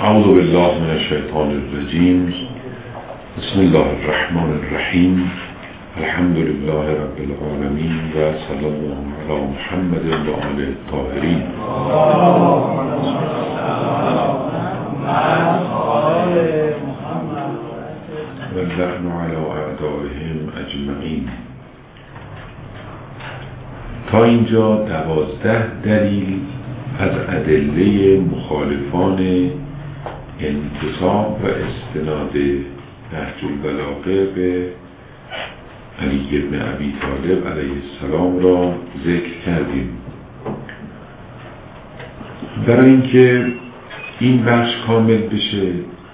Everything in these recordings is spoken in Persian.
اعوذ بالله من الشیطان الرجیم. بسم الله الرحمن الرحیم. الحمد لله رب العالمین و صلی الله علی محمد و آله الطاهرین. و اللعن علی اعدائهم اجمعین. تا اینجا 12 دلیل از ادله مخالفان انتصاب و استناد نهج البلاغه به علی بن ابی طالب علیه السلام را ذکر کردیم. برای اینکه این بخش کامل بشه،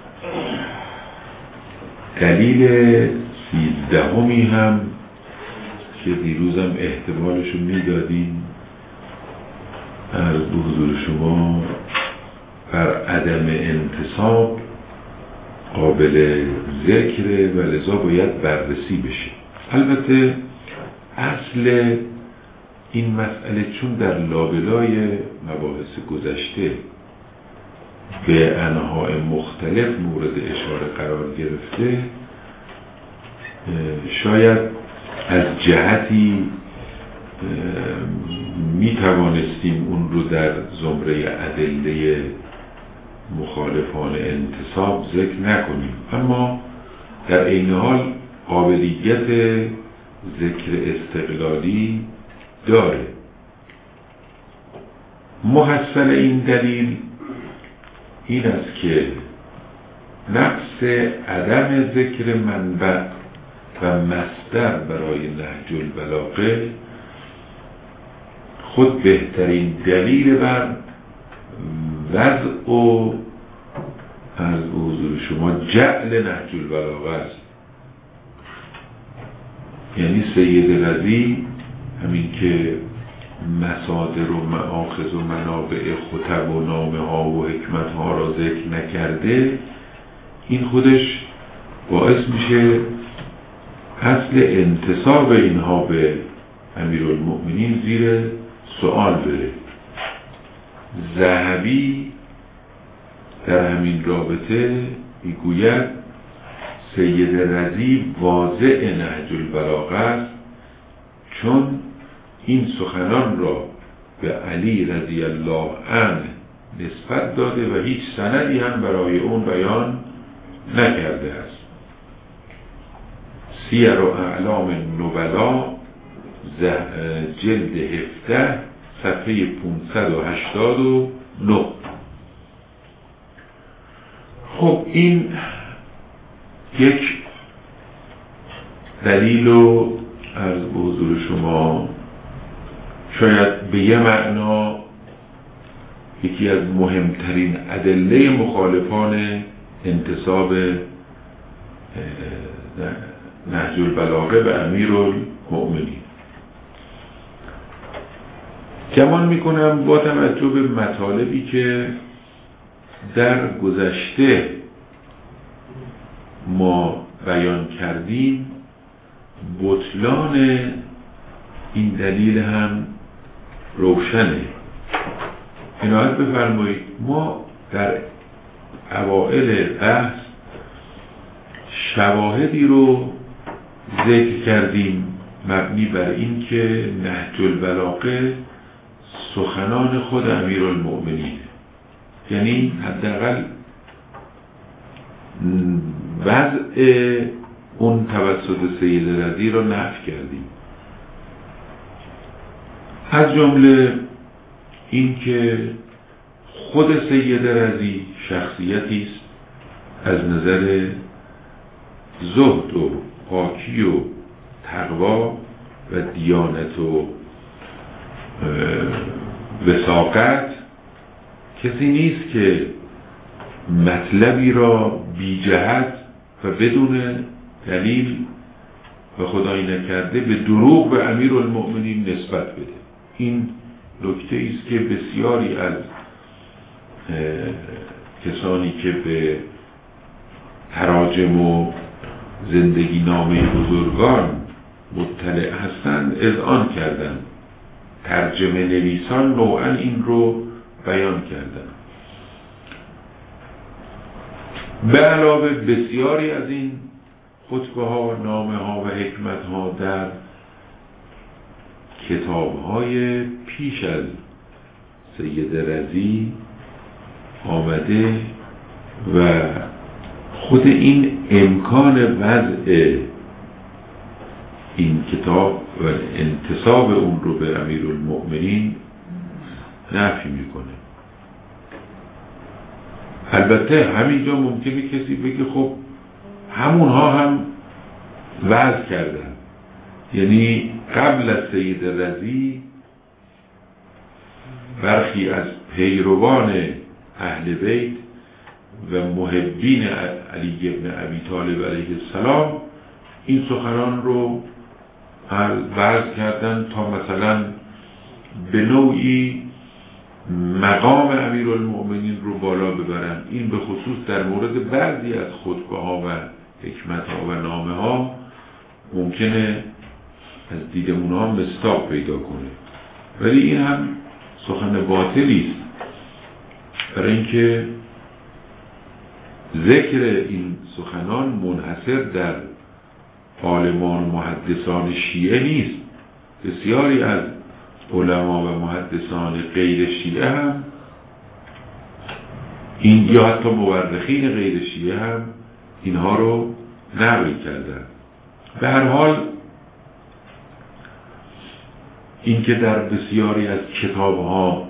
دلیل 13 هم که دیروزم احتمالشو میدادیم از حضور شما بر عدم انتصاب قابل ذکر و لذا باید بررسی بشه. البته اصل این مسئله چون در لابلای مباحث گذشته به انواع مختلف مورد اشاره قرار گرفته، شاید از جهتی می توانستیم اون رو در زمره ادله مخالفان انتصاب ذکر نکنیم، اما در عین حال قابلیت ذکر استقلالی داره. محصل این دلیل این است که نقص عدم ذکر منبع و مصدر برای نهج البلاغه خود بهترین دلیل بر وضع و از حضور شما جعل نهج البلاغه است. یعنی سید رضی همین که مصادر و مآخذ و منابع خطب و نامه ها و حکمت ها را ذکر نکرده، این خودش باعث میشه اصل انتصاب اینها به امیرالمؤمنین زیر سؤال بره. ذهبی در همین رابطه میگوید سید رضی واضع نهج البلاغه است، چون این سخنان را به علی رضی الله عنه نسبت داده و هیچ سندی هم برای اون بیان نکرده است. سیر و اعلام النبلا جلد 17 صفحه 589. خب این یک دلیل رو از حضور شما شاید به یه معنا یکی از مهمترین ادله مخالفان انتصاب نهج البلاغه به امیرالمؤمنین گمان میکنم با توجه به مطالبی که در گذشته ما بیان کردیم، بطلان این دلیل هم روشنه. عنایت بفرمایید، ما در اوائل بحث شواهدی رو ذکر کردیم مبنی بر این که نهج البلاغه سخنان خود امیرالمؤمنین، یعنی حداقل وضع اون توسط سید رضی رو نفی کردیم. از جمله این که خود سید رضی شخصیتی است از نظر زهد و پاکی و تقوا و دیانت و وثاقت کسی نیست که مطلبی را بی جهت و بدون دلیل و خدایی نکرده به دروغ به امیرالمؤمنین نسبت بده. این نکته است که بسیاری از کسانی که به تراجم و زندگی نامه بزرگان مطلع هستند اذعان کردند. ترجمه نویسان نوعا این رو بیان کردن. به علاوه بسیاری از این خطبه ها، نامه ها و حکمت ها در کتاب های پیش از سید رضی آمده و خود این امکان وضع این کتاب و انتساب اون رو به امیرالمؤمنین نفی میکنه. البته همینجا ممکنه کسی بگه خب همونها هم وضع کردن، یعنی قبل از سید رضی برخی از پیروان اهل بیت و محبین علی ابن ابی طالب علیه السلام این سخنان رو وضع کردن تا مثلا به نوعی مقام امیرالمؤمنین رو بالا ببرن. این به خصوص در مورد بعضی از خطبه ها و حکمت ها و نامه ها ممکنه از دیدمون ها مصداق پیدا کنه، ولی این هم سخن باطلی است، برای اینکه ذکر این سخنان منحصر در عالمان و محدثان شیعه نیست. بسیاری از علما و محدثان غیر شیعه هم این یا حتی مورخین غیر شیعه هم اینها رو نقل کردن. به هر حال اینکه در بسیاری از کتاب‌ها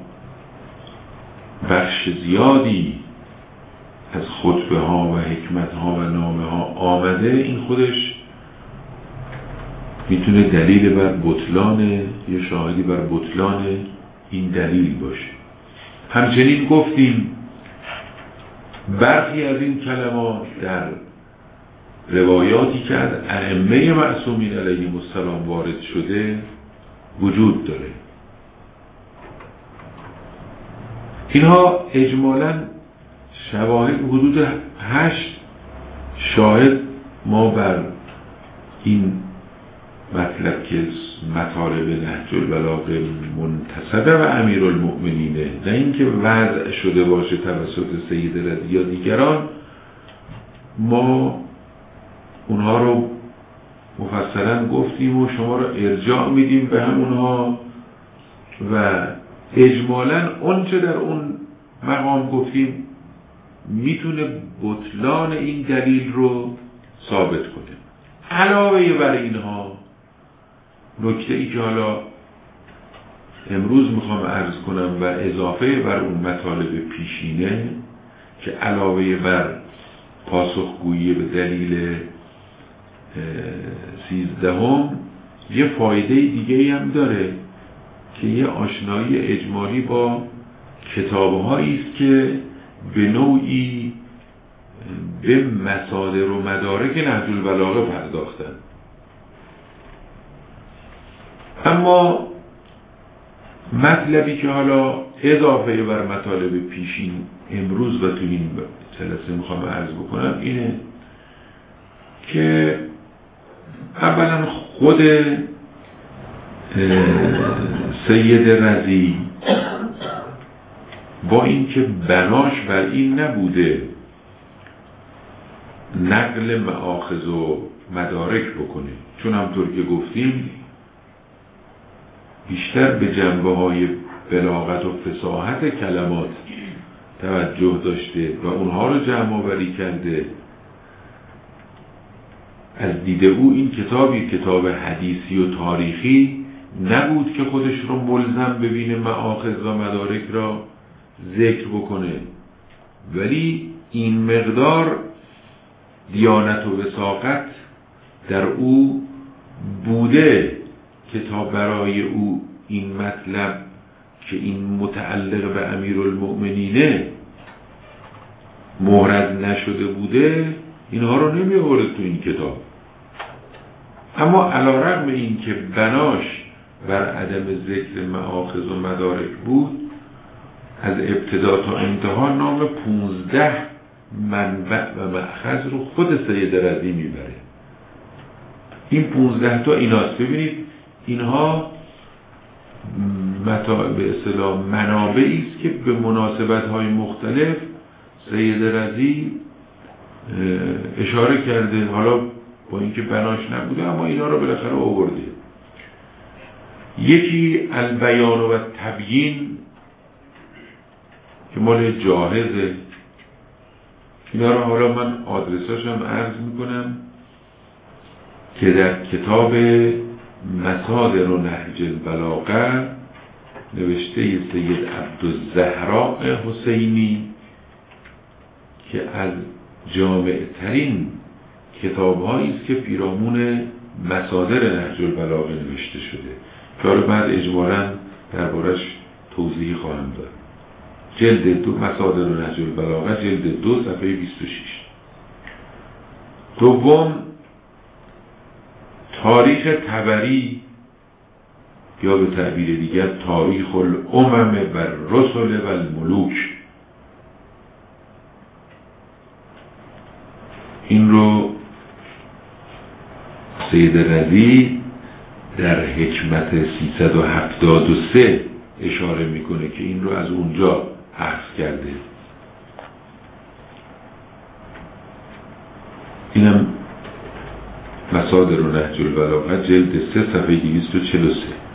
بخش زیادی از خطبه ها و حکمت ها و نامه ها آمده، این خودش میتونه دلیل بر بطلان یا شاهدی بر بطلان این دلیل باشه. همچنین گفتیم برخی از این کلمات در روایاتی که از ائمه معصومین علیهم السلام وارد شده وجود داره. اینها اجمالاً شواهد حدود 8 شاهد ما بر این مطلب که مطالب نهج البلاغه منتسبه و امیرالمؤمنینه، نه اینکه وضع شده باشه توسط سید رضی یا دیگران، ما اونها رو مفصلا گفتیم و شما رو ارجاع میدیم به همونها و اجمالاً اونچه در اون مقام گفتیم میتونه بطلان این دلیل رو ثابت کنه. علاوه بر اینها نکته ای که حالا امروز میخوام عرض کنم و اضافه بر اون مطالب پیشینه که علاوه بر پاسخگویی به دلیل 13 یه فایده دیگه هم داره که یه آشنایی اجمالی با کتاب‌هایی است که به نوعی به مصادر و مدارک نهج البلاغه پرداختن. اما مطلبی که حالا اضافه بر مطالب پیشین امروز و تو این جلسه میخوام عرض بکنم اینه که اولا خود سید رضی با اینکه بناش بر این نبوده نقل مآخذ و مدارک بکنه، چون همطور که گفتیم بیشتر به جنبه های بلاغت و فصاحت کلمات توجه داشته و اونها رو جمع آوری کرده. از دید او این کتاب حدیثی و تاریخی نبود که خودش رو ملزم ببینه مآخذ و مدارک را ذکر بکنه، ولی این مقدار دیانت و وثاقت در او بوده که تا برای او این مطلب که این متعلق به امیرالمؤمنینه مورد نشده بوده اینها رو نمی آورد تو این کتاب. اما علی‌رغم این که بناش بر عدم ذکر مآخذ و مدارک بود، از ابتدا تا انتها نام 15 منبع و مأخذ رو خود سید رضی میبره. این 15 تا ایناست. ببینید اینها به اصطلاح منابعی است که به مناسبت‌های مختلف سید رضی اشاره کرده، حالا با اینکه بناش نبوده اما اینا رو بالاخره آورده. یکی البیان و تبیین که مال جاهزه، اینا رو حالا من آدرساشم عرض میکنم که در کتاب مصادر و نهج البلاغه نوشته سید عبدالزهراء حسینی که از جامع ترین کتاب هایی است که پیرامون مصادر نهج البلاغه نوشته شده که حالا بعد اجمالاً دربارش توضیح خواهم داد. جلد 2 مصادر نهج البلاغه جلد 2 صفحه 26. دوم تاریخ طبری یا به تعبیر دیگر تاریخ الامم و الرسل و الملوک، این رو سید رضی در حکمت 373 اشاره میکنه که این رو از اونجا اخذ کرده. اینم مصادر و نهج البلاغه جلد 3 صفحه 243.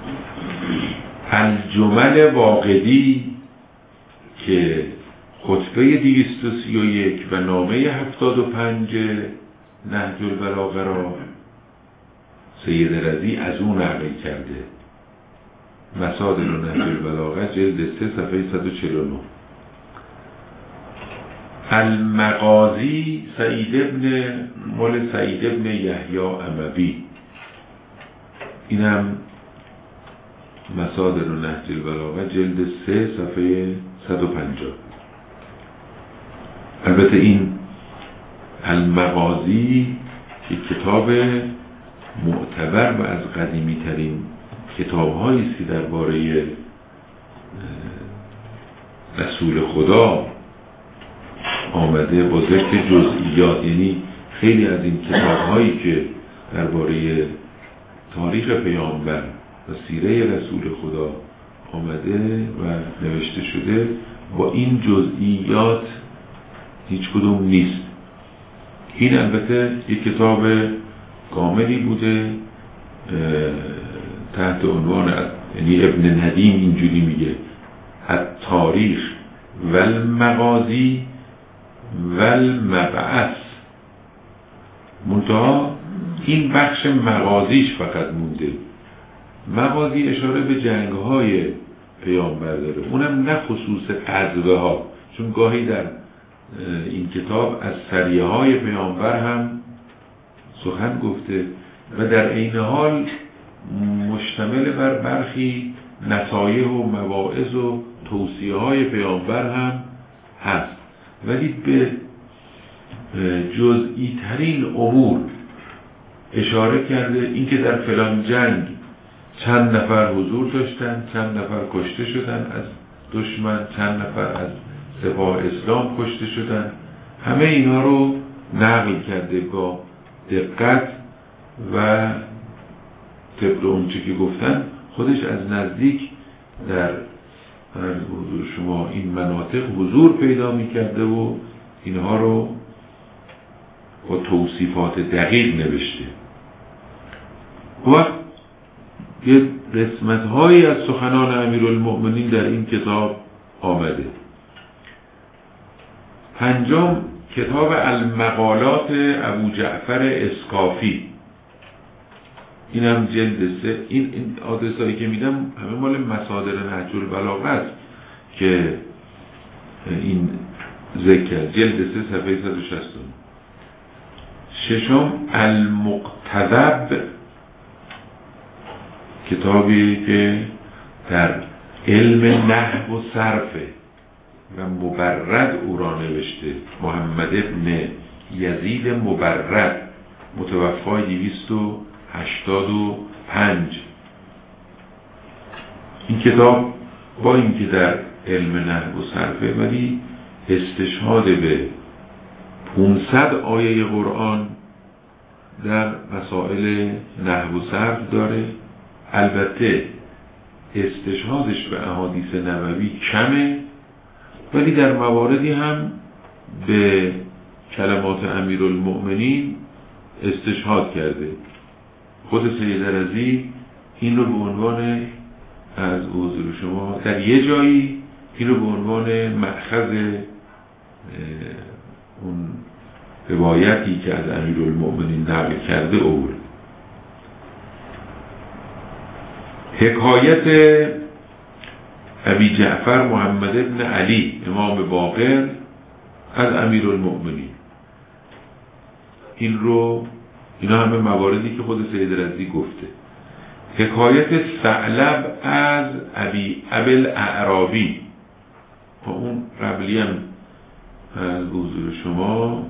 الجمل واقدی که خطبه 231 و نامه 75 نهج البلاغه را سید رضی از اون نقل کرده. مصادر و نهج البلاغه جلد 3 صفحه 149. المغازی مال سعید ابن یحیی اموی، اینم مصادر و نهج البلاغه جلد 3 صفحه 150. البته این المغازی یک کتاب معتبر و از قدیمی ترین کتاب هایی است که درباره رسول خدا آمده با ذکر جزئیات، یعنی خیلی از این کتاب هایی که درباره تاریخ پیامبر و سیره رسول خدا آمده و نوشته شده با این جزئیات هیچ کدوم نیست. این البته یک کتاب کاملی بوده تحت عنوان، یعنی ابن ندیم اینجوری میگه التاریخ و المغازی و المبعث، منتها این بخش مغازیش فقط مونده. مغازی اشاره به جنگ‌های پیامبر داره، اونم نه خصوص غزوه ها، چون گاهی در این کتاب از سریه‌های پیامبر هم سخن گفته و در عین حال مشتمل بر برخی نصایح و مواعظ و توصیه‌های پیامبر هم هست، ولی به جزئی ترین امور اشاره کرده. اینکه در فلان جنگ چند نفر حضور داشتن، چند نفر کشته شدن از دشمن، چند نفر از سپاه اسلام کشته شدن، همه اینا رو نقل کرده با دقت و طبق اونچه که گفتن خودش از نزدیک در حضور شما این مناطق حضور پیدا می‌کرده و اینها رو با توصیفات دقیق نوشته. و یه قسمت‌هایی از سخنان امیرالمؤمنین در این کتاب آمده. پنجم کتاب المقالات ابو جعفر اسکافی، این هم جلد 3. این آدرسایی که میدم همه مال مصادر نهج البلاغه است که این ذکر، جلد 3 صفحه 160. ششم المقتضب، کتابی که در علم نحو و صرفه و مبرد او را نوشته، محمد ابن یزید مبرد، متوفای 285. این کتاب با اینکه در علم نحو و صرفه ولی استشهاد به 500 آیه قرآن در مسائل نحو و صرف داره. البته استشهادش به احادیث نبوی کمه، ولی در مواردی هم به کلمات امیرالمؤمنین استشهاد کرده. خود سید رضی این رو به عنوان، از حضور شما در یه جایی این رو به عنوان مأخذ اون روایتی که از امیرالمؤمنین نقل کرده آورد. حکایت ابی جعفر محمد ابن علی امام باقر از امیرالمؤمنین، اینا همه مواردی که خود سید رضی گفته. حکایت ثعلب از ابی الاعرابی، اون قبلی هم از حضور شما،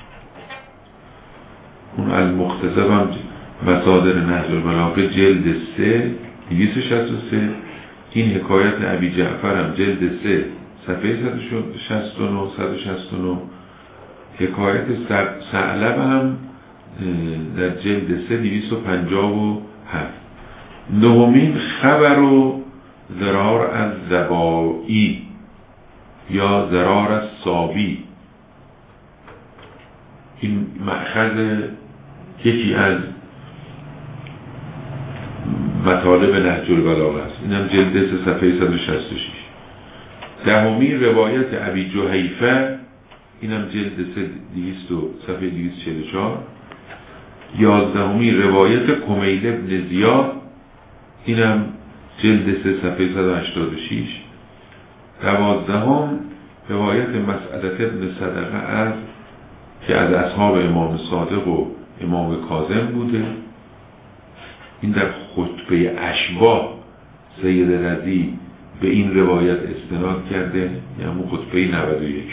اون المختصر هم مصادر نهج البلاغه جلد 3 263. این حکایت ابی جعفر هم جلد 3 صفحه 169. حکایت ثعلب هم در جلد 3 257. نهمین خبر و ضرار از زبائی یا ضرار از صابی، این مأخذ یکی از مطالب نهج البلاغه است. این هم جلد 3 صفحه 166. دهمین روایت ابی جحیفه، این هم جلد 3 صفحه 244. 11مین روایت کمیل ابن زیاد، این هم جلد 3 صفحه 186. 12م روایت مسعدة ابن صدقه از که از اصحاب امام صادق و امام کاظم بوده. این در خطبه اشباح سید رضی به این روایت استناد کرده، یعنی خطبه 91.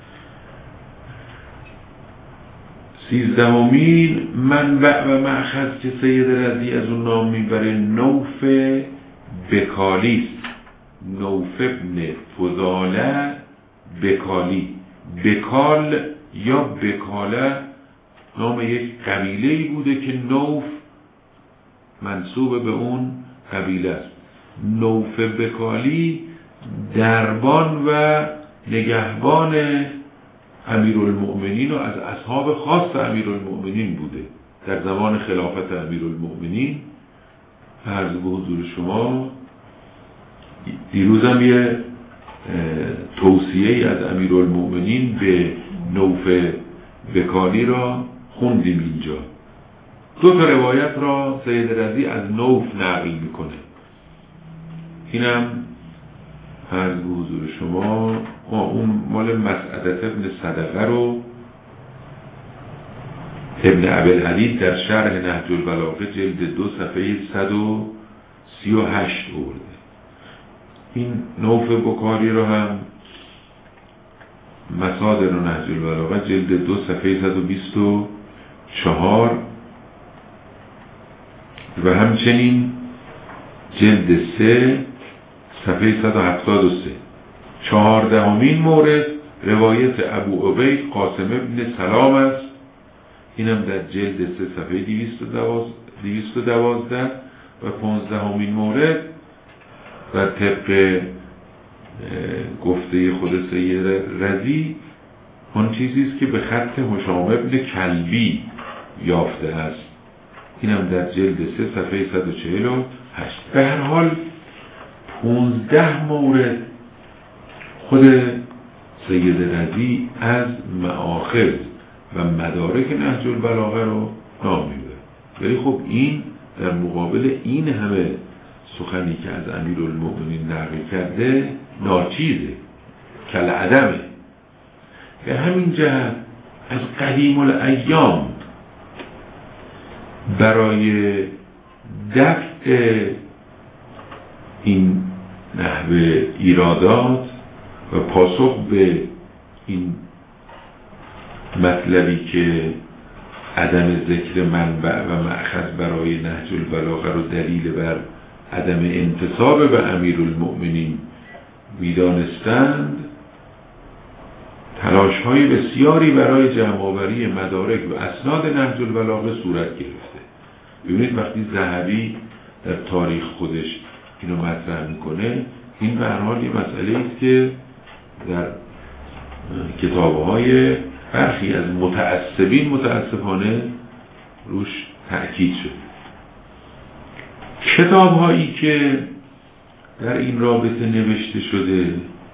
13مین منبع و مأخذ که سید رضی از اون نام میبره نوف بکالی است. نوف ابن فضاله بکالی. بکال یا بکاله نام یک قبیله‌ای بوده که نوف منسوب به اون قبیله است. نوف بکالی دربان و نگهبان امیرالمؤمنین و از اصحاب خاص امیرالمؤمنین بوده در زمان خلافت امیرالمؤمنین. عرض به حضور شما دیروزم یه توصیه از امیرالمؤمنین به نوف بکالی را خوندیم اینجا. 2 روایت را سید رضی از نوف نقل میکنه. اینم عرض به حضور شما اون مال مسعدة ابن صدقه رو ابن ابوالعلی در شرح نهج البلاغه جلد 2 صفحه 138 آورده. این نوف بکاری رو هم مصادر نهج البلاغه جلد 2 صفحه 124 و همچنین جلد 3 صفحه 173. 14مین مورد روایت ابو عبید قاسم ابن سلام است. اینم در جلد 3 صفحه 212. و 15مین مورد و طبق گفته خود سید رضی اون چیزی است که به خط هشام ابن کلبی یافته است. اینم در جلد 3 صفحه 148. به هر حال 15 مورد خود سید رضی از مآخذ و مدارک نهج البلاغه رو نام میبره. ولی خب این در مقابل این همه سخنی که از امیرالمؤمنین نقل کرده ناچیزه، کالعدمه. به همین جهت از قدیم الایام برای دفع این نحوه ایرادات و پاسخ به این مطلبی که عدم ذکر منبع و مأخذ برای نهج البلاغه رو دلیل بر عدم انتساب به امیرالمؤمنین می‌دانستند، تلاش‌های بسیاری برای جمع‌آوری مدارک و اسناد نهج البلاغه صورت گرفته. ببینید وقتی ذهبی در تاریخ خودش اینو مطرح میکنه، این به هر حال یه مسئله است که در کتاب‌های برخی از متعصبین متاسفانه روش تأکید شد. کتاب هایی که در این رابطه نوشته شده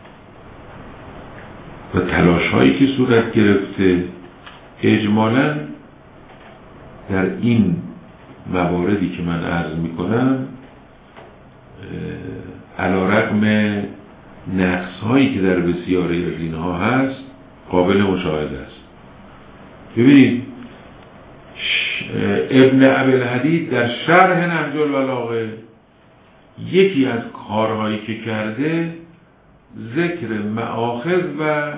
و تلاش هایی که صورت گرفته اجمالاً در این مواردی که من عرض میکنم علیرغم نقص هایی که در بسیاری از اینها هست قابل مشاهده است. ببینید ابن ابی‌الحدید در شرح نهج البلاغه یکی از کارهایی که کرده ذکر مآخذ و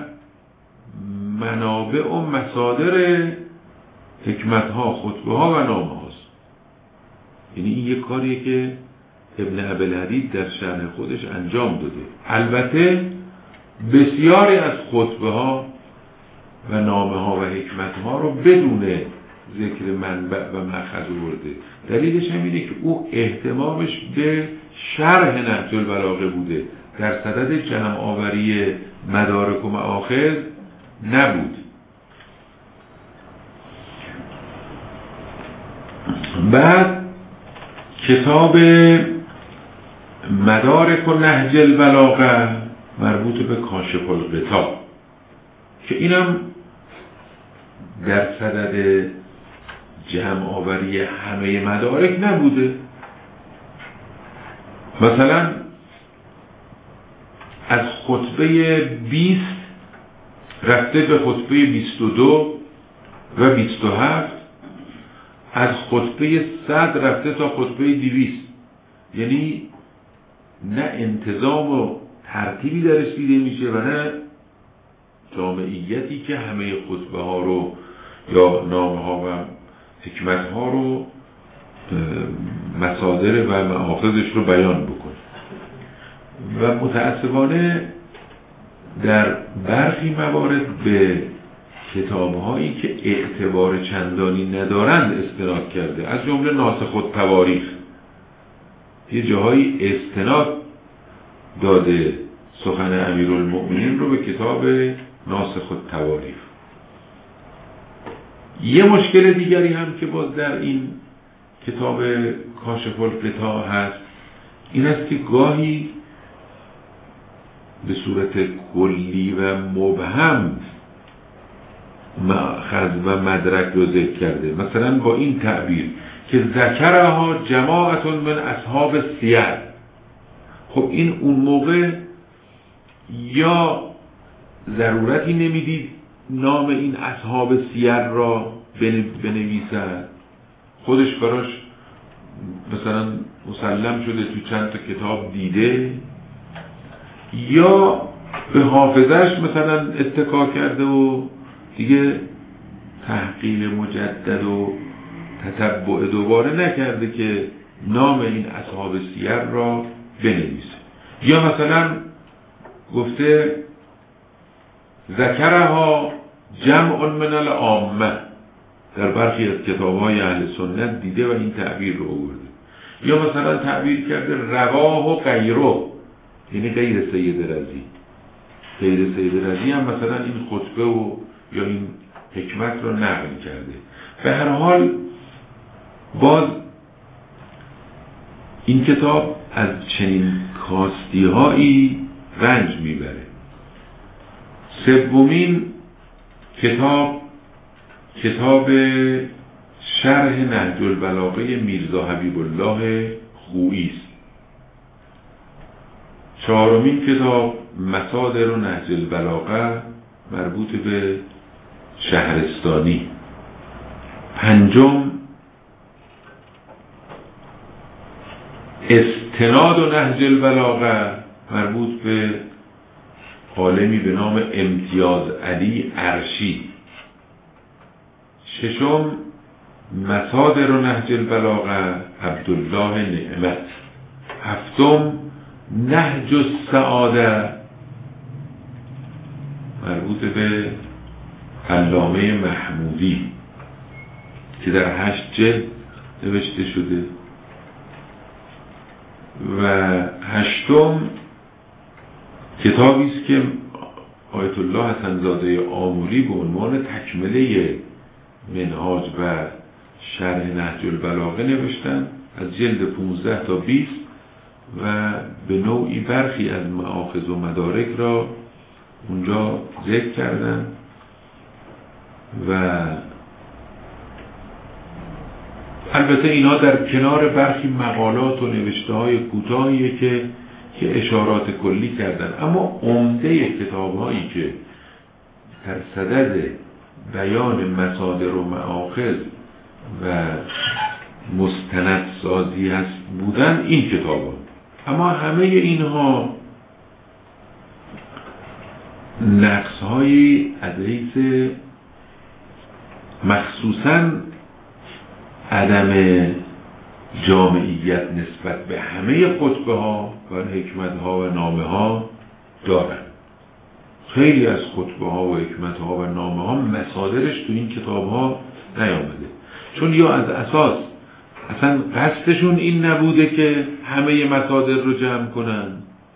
منابع و مصادر حکمتها، خطبه‌ها و نامه هاست. یعنی این یک کاریه که ابن ابی‌الحدید در شرح خودش انجام داده. البته بسیاری از خطبه‌ها و نامه ها و حکمتها رو بدون ذکر منبع و مأخذ برده. دلیلش هم اینه که او اهتمامش به شرح نهج البلاغه بوده، در صدد جمع آوری مدارک و مآخذ نبود. بعد کتاب مدارک و نهج البلاغه مربوط به کاشف الغطا که اینم در صدد جمع آوری همه مدارک نبوده. مثلا از خطبه 20 رفته به خطبه 22 و 27، از خطبه 100 رفته تا خطبه 200. یعنی نه انتظام و ترتیبی درش دیده میشه و نه جامعیتی که همه خطبه ها رو یا نامه ها و حکمت ها رو مصادر و مآخذش رو بیان بکنه. و متاسفانه در برخی موارد به کتاب هایی که اعتبار چندانی ندارند استناد کرده، از جمله ناسخ التواریخ. یه جاهایی استناد داده سخن امیرالمؤمنین رو به کتاب ناسخ التواریخ. یه مشکل دیگری هم که باز در این کتاب کاشف الغطا هست این است که گاهی به صورت کلی و مبهم مأخذ و مدرک رو ذکر کرده. مثلا با این تعبیر که ذکرها جماعت من اصحاب سیر. خب این اون موقع یا ضرورتی نمیدید نام این اصحاب سیر را بنویسد، خودش براش مثلا مسلم شده تو چند تا کتاب دیده، یا به حافظش مثلا اتکا کرده و دیگه تحقیق مجدد و تتبع دوباره نکرده که نام این اصحاب سیر را بنویسه. یا مثلا گفته ذکرها جمع من العامه، در برخی از کتاب‌های اهل سنت دیده و این تعبیر رو آورده. یا مثلا تعبیر کرده رواه و غیره، یعنی غیر سید رضی. غیر سید رضی هم مثلا این خطبه و یا این حکمت رو نقل کرده. به هر حال باز این کتاب از چنین کاستی‌هایی رنج میبره. سومین کتاب شرح نهج البلاغه میرزا حبیب الله خویی است. چهارمین کتاب مصادر نهج البلاغه مربوط به شهرستانی. پنجم استناد و نهج البلاغه مربوط به عالمی به نام امتیاز علی عرشی. ششم مصادر و نهج البلاغه عبدالله نعمت. هفتم نهج السعاده مربوط به علامه محمودی که در 8 جلد نوشته شده. و هشتم کتابی است که آیت الله حسن زاده آموری به عنوان تکمله منهاج و شرح نهج البلاغه نوشتن از جلد 15 تا 20 و به نوعی برخی از مآخذ و مدارک را اونجا ذکر کردن و البته اینا در کنار برخی مقالات و نوشته های کوتاهیه که اشارات کلی کردن، اما عمده کتاب هایی که در صدد بیان مصادر و مآخذ و مستندسازی هست بودن این کتاب ها. اما همه اینها نقص هایی از حیث مخصوصاً عدم جامعیت نسبت به همه خطبه ها و حکمت ها و نامه ها دارن. خیلی از خطبه ها و حکمت ها و نامه ها مصادرش تو این کتاب ها نیامده، چون یا از اساس اصلا قصدشون این نبوده که همه مصادر رو جمع کنن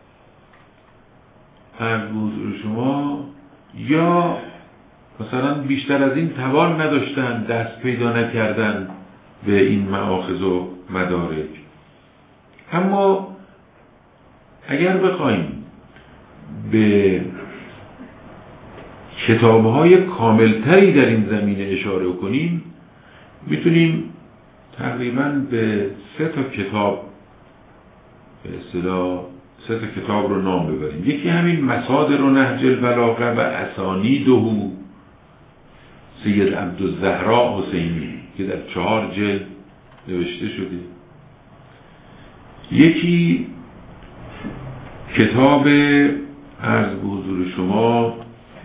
از حضور شما، یا مثلا بیشتر از این توان نداشتن، دست پیدا نکردن به این مآخذ و مدارک. اما اگر بخوایم به کتاب‌های کاملتری در این زمینه اشاره کنیم میتونیم تقریباً به 3 تا کتاب به اصطلاح 3 تا کتاب رو نام ببریم. یکی همین مصادر و نهج البلاغه و اسانیده سید عبدالزهراء حسینی که در 4 جلد نوشته شده. یکی کتاب عرض به حضور شما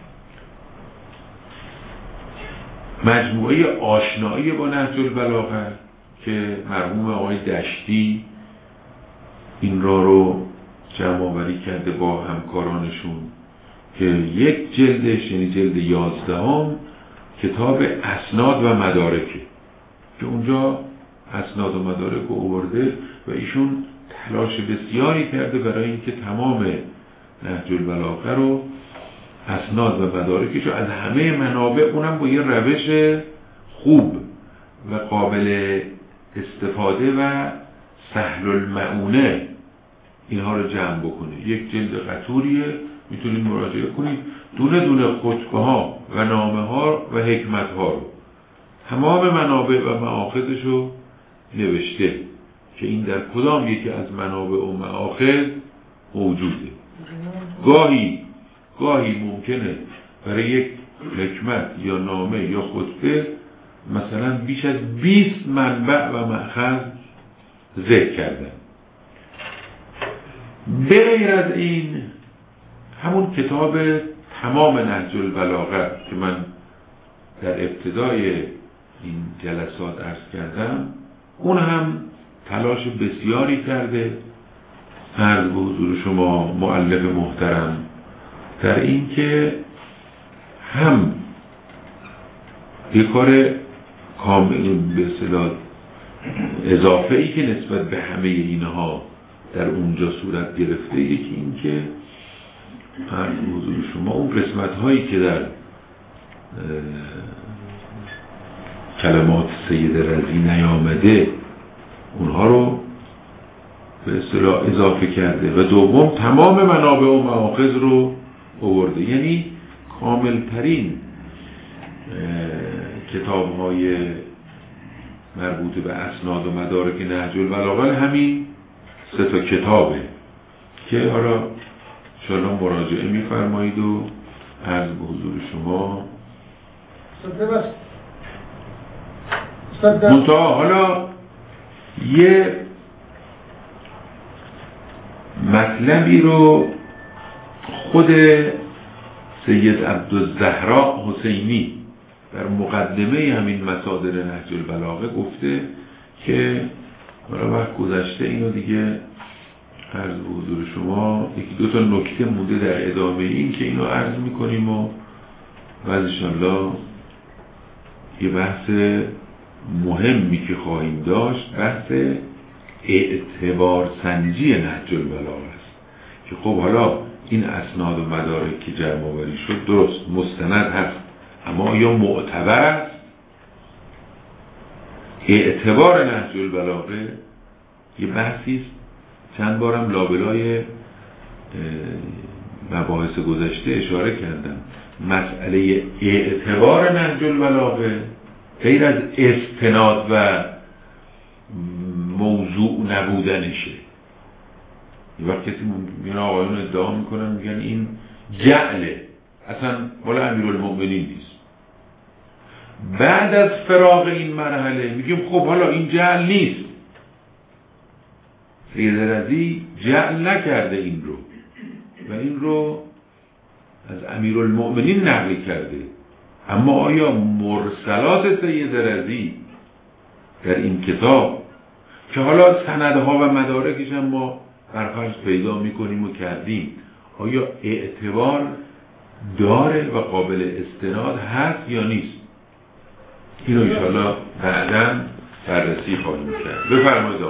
مجموعه آشنایی با نهج البلاغه که مرحوم آقای دشتی این رو جمع آوری کرده با همکارانشون، که یک جلدش یعنی جلد 11 کتاب اسناد و مدارکه که اونجا اسناد و مدارک رو آورده و ایشون تلاش بسیاری کرده برای اینکه تمام نهج البلاغه رو اسناد و مدارکش رو از همه منابع، اونم با یه روش خوب و قابل استفاده و سهل المعونه اینها رو جمع بکنه. یک جلد قطوریه، میتونید مراجعه کنید، دونه دونه خطبه ها و نامه ها و حکمت ها رو تمام منابع و مآخذش رو نوشته که این در کدام یکی از منابع و مآخذ موجوده. گاهی ممکنه برای یک حکمت یا نامه یا خطبه مثلا بیش از 20 منبع و مأخذ ذکر کردن. به غیر از این همون کتاب تمام نهج البلاغه که من در ابتدای این جلسات عرض کردم، اون هم تلاش بسیاری کرده عرض به حضور شما مؤلف محترم در این که هم یک کار کامل به اصطلاح اضافه ای که نسبت به همه اینها در اونجا صورت گرفته، یکی این که عرض به حضور شما اون قسمت هایی که در کلمات سید رضی نیامده اونها رو به اصطلاح اضافه کرده و دوم تمام منابع و مآخذ رو آورده. یعنی کاملترین کتاب های مربوط به اسناد و مدارک نهج البلاغه همین 3 تا کتابه که حالا شما مراجعه می‌فرمایید و عرض به حضور شما منتها حالا یه مطلبی رو خود سید عبدالزهراء حسینی در مقدمه همین مصادر نهج البلاغه گفته که حالا وقت گذشته اینو دیگه عرض به حضور شما یکی 2 تا نکته مونده در ادامه این که اینو عرض میکنیم و بعد انشاءالله یه بحث مهمی که خواهیم داشت بحث اعتبار سنجی نهج البلاغه است که خب حالا این اسناد و مدارک که جمع آوری شد درست مستند هست، اما آیا معتبر است؟ اعتبار نهج البلاغه یه بحثی است، چند بارم لابلای مباحث گذشته اشاره کردم. مسئله اعتبار نهج البلاغه غیر از استناد و موضوع نبودنشه. یه وقت کسی میگن آقایون ادعا میکنن میگن این جعله، اصلا مال امیرالمؤمنین نیست. بعد از فراغ این مرحله میگیم خب حالا این جعل نیست، سید رضی جعل نکرده این رو و این رو از امیرالمؤمنین نقل کرده، اما آیا مرسلات سید رضی در این کتاب که حالا سندها و مدارکش هم ما برفرض پیدا میکنیم و کردیم، آیا اعتبار داره و قابل استناد هست یا نیست؟ اینو انشاءالله بعداً بررسی خواهیم کرد. بفرمایید.